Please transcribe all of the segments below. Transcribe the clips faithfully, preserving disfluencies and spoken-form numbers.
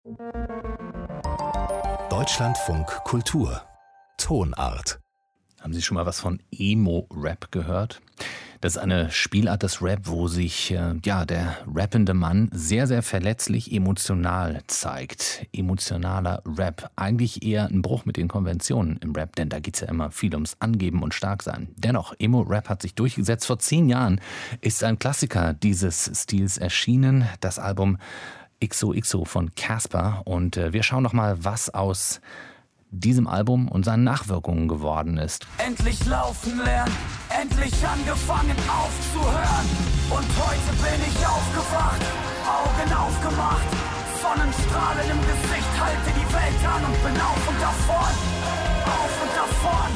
Deutschlandfunk Kultur Tonart. Haben Sie schon mal was von Emo-Rap gehört? Das ist eine Spielart des Rap, wo sich äh, ja, der rappende Mann sehr, sehr verletzlich emotional zeigt. Emotionaler Rap. Eigentlich eher ein Bruch mit den Konventionen im Rap, denn da geht es ja immer viel ums Angeben und Starksein. Dennoch, Emo-Rap hat sich durchgesetzt. Vor zehn Jahren ist ein Klassiker dieses Stils erschienen, das Album X O X O von Casper. Und äh, wir schauen noch mal, was aus diesem Album und seinen Nachwirkungen geworden ist. Endlich laufen lernen, endlich angefangen aufzuhören. Und heute bin ich aufgewacht, Augen aufgemacht, Sonnenstrahlen im Gesicht, halte die Welt an und bin auf und davon, auf und davon.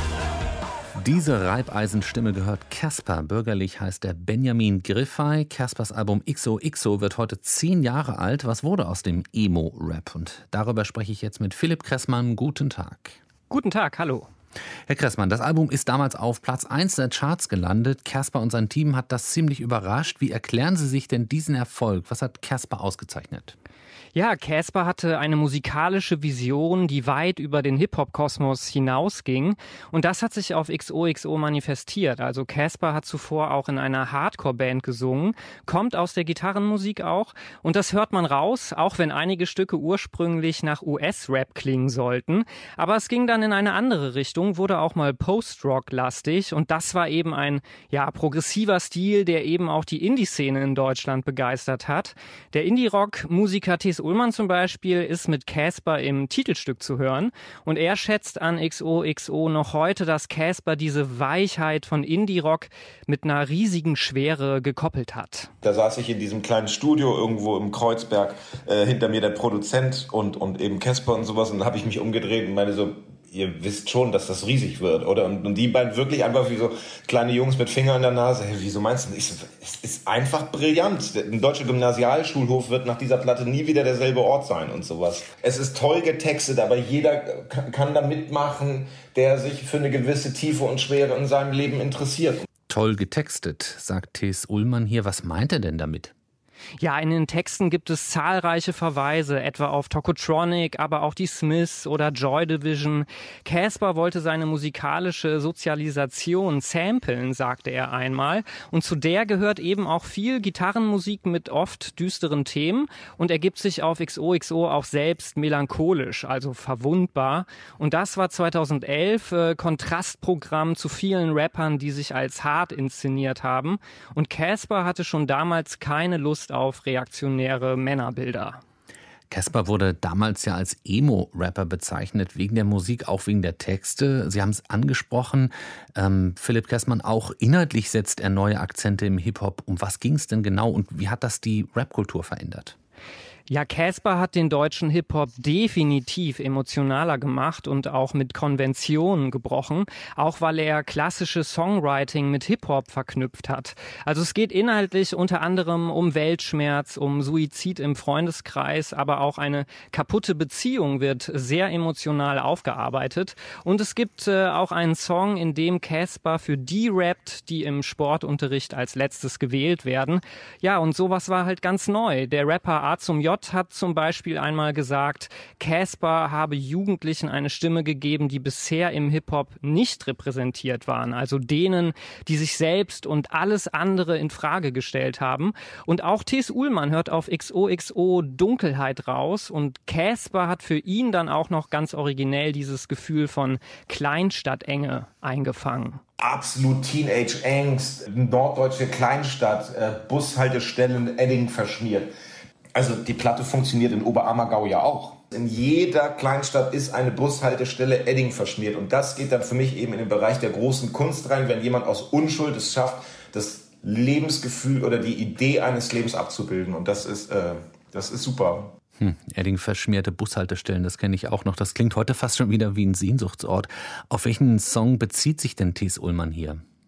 Diese Reibeisenstimme gehört Casper. Bürgerlich heißt er Benjamin Giffey. Caspers Album X O X O wird heute zehn Jahre alt. Was wurde aus dem Emo-Rap? Und darüber spreche ich jetzt mit Philipp Kressmann. Guten Tag. Guten Tag, hallo. Herr Kressmann, das Album ist damals auf Platz eins der Charts gelandet. Casper und sein Team hat das ziemlich überrascht. Wie erklären Sie sich denn diesen Erfolg? Was hat Casper ausgezeichnet? Ja, Casper hatte eine musikalische Vision, die weit über den Hip-Hop-Kosmos hinausging. Und das hat sich auf X O X O manifestiert. Also Casper hat zuvor auch in einer Hardcore-Band gesungen, kommt aus der Gitarrenmusik auch. Und das hört man raus, auch wenn einige Stücke ursprünglich nach U S-Rap klingen sollten. Aber es ging dann in eine andere Richtung, wurde auch mal Post-Rock-lastig. Und das war eben ein ja progressiver Stil, der eben auch die Indie-Szene in Deutschland begeistert hat. Der Indie-Rock-Musiker T. Ullmann zum Beispiel ist mit Casper im Titelstück zu hören und er schätzt an X O X O noch heute, dass Casper diese Weichheit von Indie-Rock mit einer riesigen Schwere gekoppelt hat. Da saß ich in diesem kleinen Studio irgendwo im Kreuzberg, äh, hinter mir der Produzent und, und eben Casper und sowas und dann habe ich mich umgedreht und meine so, ihr wisst schon, dass das riesig wird, oder? Und, und die beiden wirklich einfach wie so kleine Jungs mit Finger in der Nase. Hey, wieso meinst du das? Ich so, es ist einfach brillant. Ein deutscher Gymnasialschulhof wird nach dieser Platte nie wieder derselbe Ort sein und sowas. Es ist toll getextet, aber jeder kann, kann da mitmachen, der sich für eine gewisse Tiefe und Schwere in seinem Leben interessiert. Toll getextet, sagt T. Ullmann hier. Was meint er denn damit? Ja, in den Texten gibt es zahlreiche Verweise, etwa auf Tokotronic, aber auch die Smiths oder Joy Division. Casper wollte seine musikalische Sozialisation samplen, sagte er einmal. Und zu der gehört eben auch viel Gitarrenmusik mit oft düsteren Themen. Und er gibt sich auf X O X O auch selbst melancholisch, also verwundbar. Und das war zweitausendelf äh, Kontrastprogramm zu vielen Rappern, die sich als hart inszeniert haben. Und Casper hatte schon damals keine Lust auf reaktionäre Männerbilder. Casper wurde damals ja als Emo-Rapper bezeichnet, wegen der Musik, auch wegen der Texte. Sie haben es angesprochen, ähm, Philipp Kressmann, auch inhaltlich setzt er neue Akzente im Hip-Hop. Um was ging es denn genau und wie hat das die Rap-Kultur verändert? Ja, Casper hat den deutschen Hip-Hop definitiv emotionaler gemacht und auch mit Konventionen gebrochen, auch weil er klassische Songwriting mit Hip-Hop verknüpft hat. Also es geht inhaltlich unter anderem um Weltschmerz, um Suizid im Freundeskreis, aber auch eine kaputte Beziehung wird sehr emotional aufgearbeitet. Und es gibt äh, auch einen Song, in dem Casper für die rappt, die im Sportunterricht als letztes gewählt werden. Ja, und sowas war halt ganz neu. Der Rapper A zum J hat zum Beispiel einmal gesagt, Casper habe Jugendlichen eine Stimme gegeben, die bisher im Hip-Hop nicht repräsentiert waren. Also denen, die sich selbst und alles andere in Frage gestellt haben. Und auch T. Ullmann hört auf X O X O Dunkelheit raus. Und Casper hat für ihn dann auch noch ganz originell dieses Gefühl von Kleinstadtenge eingefangen. Absolut Teenage-Angst, norddeutsche Kleinstadt, äh, Bushaltestellen, Edding verschmiert. Also die Platte funktioniert in Oberammergau ja auch. In jeder Kleinstadt ist eine Bushaltestelle Edding verschmiert. Und das geht dann für mich eben in den Bereich der großen Kunst rein, wenn jemand aus Unschuld es schafft, das Lebensgefühl oder die Idee eines Lebens abzubilden. Und das ist, äh, das ist super. Hm, Edding verschmierte Bushaltestellen, das kenne ich auch noch. Das klingt heute fast schon wieder wie ein Sehnsuchtsort. Auf welchen Song bezieht sich denn T. Ullmann hier?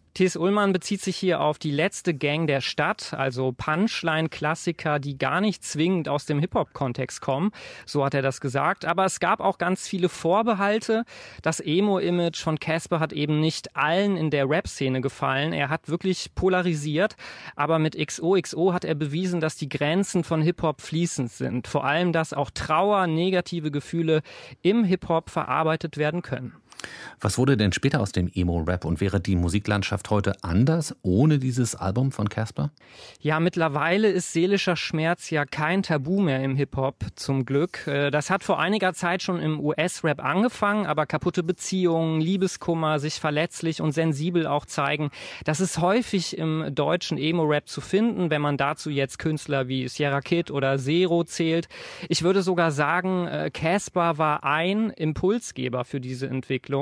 T S. Ullmann bezieht sich hier auf die letzte Gang der Stadt, also Punchline-Klassiker, die gar nicht zwingend aus dem Hip-Hop-Kontext kommen. So hat er das gesagt. Aber es gab auch ganz viele Vorbehalte. Das Emo-Image von Caspar hat eben nicht allen in der Rap-Szene gefallen. Er hat wirklich polarisiert. Aber mit X O X O hat er bewiesen, dass die Grenzen von Hip-Hop fließend sind. Vor allem, dass auch Trauer, negative Gefühle im Hip-Hop verarbeitet werden können. Was wurde denn später aus dem Emo-Rap und wäre die Musiklandschaft heute anders ohne dieses Album von Caspar? Ja, mittlerweile ist seelischer Schmerz ja kein Tabu mehr im Hip-Hop, zum Glück. Das hat vor einiger Zeit schon im U S-Rap angefangen, aber kaputte Beziehungen, Liebeskummer, sich verletzlich und sensibel auch zeigen, das ist häufig im deutschen Emo-Rap zu finden, wenn man dazu jetzt Künstler wie Sierra Kid oder Zero zählt. Ich würde sogar sagen, Caspar war ein Impulsgeber für diese Entwicklung.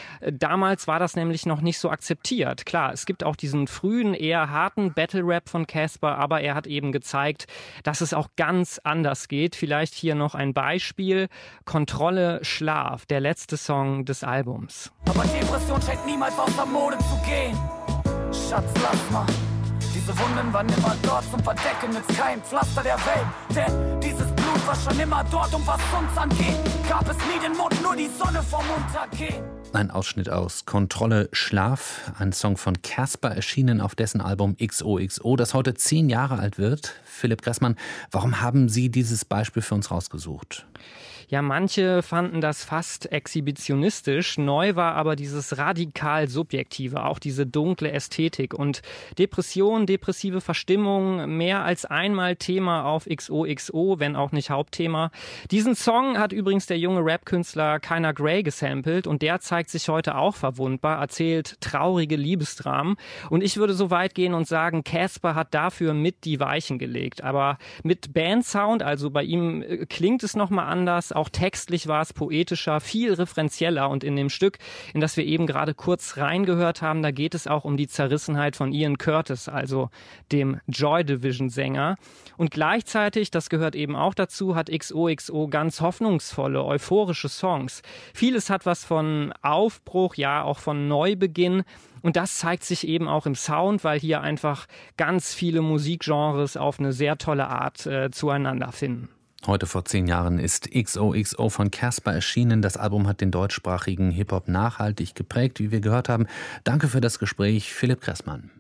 Damals war das nämlich noch nicht so akzeptiert. Klar, es gibt auch diesen frühen, eher harten Battle-Rap von Caspar, aber er hat eben gezeigt, dass es auch ganz anders geht. Vielleicht hier noch ein Beispiel. Kontrolle, Schlaf, der letzte Song des Albums. Aber Depression scheint niemals aus der Mode zu gehen. Schatz, lass mal. Diese Wunden waren immer dort zum Verdecken mit kein Pflaster der Welt. Denn dieses Blut war schon immer dort, und was uns angeht, gab es nie den Mond, nur die Sonne vom Untergehen. Ein Ausschnitt aus Kontrolle, Schlaf, ein Song von Caspar, erschienen auf dessen Album X O X O, das heute zehn Jahre alt wird. Philipp Gressmann, warum haben Sie dieses Beispiel für uns rausgesucht? Ja, manche fanden das fast exhibitionistisch. Neu war aber dieses radikal Subjektive, auch diese dunkle Ästhetik. Und Depression, depressive Verstimmung, mehr als einmal Thema auf X O X O, wenn auch nicht Hauptthema. Diesen Song hat übrigens der junge Rap-Künstler Kyna Gray gesampelt, und der zeigt sich heute auch verwundbar, erzählt traurige Liebesdramen. Und ich würde so weit gehen und sagen, Caspar hat dafür mit die Weichen gelegt. Aber mit Bandsound, also bei ihm klingt es nochmal anders. Auch textlich war es poetischer, viel referenzieller, und in dem Stück, in das wir eben gerade kurz reingehört haben, da geht es auch um die Zerrissenheit von Ian Curtis, also dem Joy Division-Sänger. Und gleichzeitig, das gehört eben auch dazu, hat X O X O ganz hoffnungsvolle, euphorische Songs. Vieles hat was von Aufbruch, ja auch von Neubeginn. Und das zeigt sich eben auch im Sound, weil hier einfach ganz viele Musikgenres auf eine sehr tolle Art äh, zueinander finden. Heute vor zehn Jahren ist X O X O von Caspar erschienen. Das Album hat den deutschsprachigen Hip-Hop nachhaltig geprägt, wie wir gehört haben. Danke für das Gespräch, Philipp Gressmann.